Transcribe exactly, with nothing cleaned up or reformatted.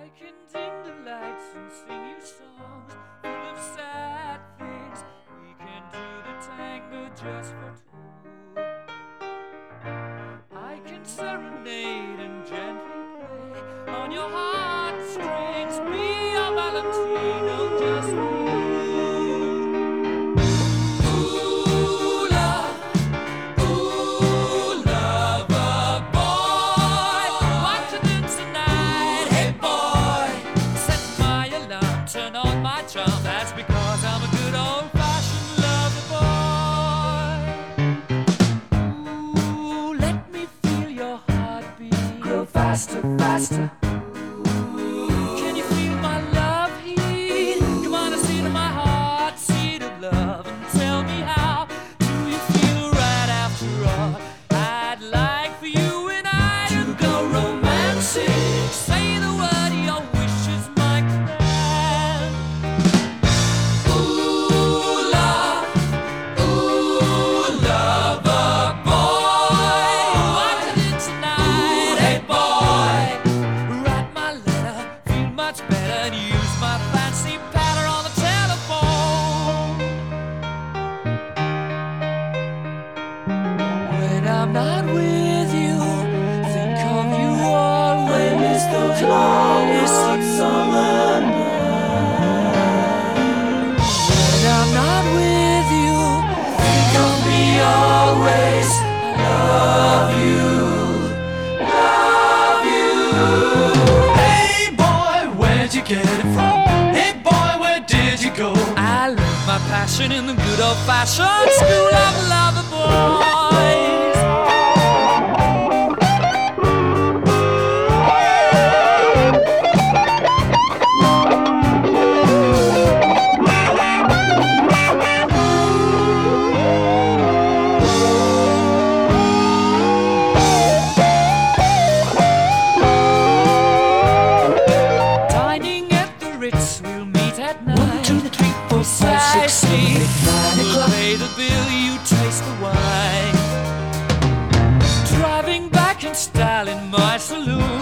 I can dim the lights and sing you songs full of sad things. We can do the tango just for two. I can serenade and gently play on your heartstrings. Be your Valentino just for you. Turn on my charm, that's because I'm a good old-fashioned lover boy. Ooh, let me feel your heartbeat grow faster, faster. Ooh, can you feel my love heat? Come on and see to my heart, seat of love, and tell me how do you feel right after all? I'd like for you and I to go romantic. Say the word, your wish is my command. Better and use my fancy patter on the telephone. When I'm not with you, think of you always. Those longest summer nights. When I'm not with you, think of me always. I love you, love you. Where'd you get it from? Hey boy, where did you go? I learned my passion in the good old-fashioned school of lover boys. We'll meet at night. One, two, three, four, five, six, seven, eight, nine o'clock. We'll pay the bill, you taste the wine. Driving back in style in my saloon.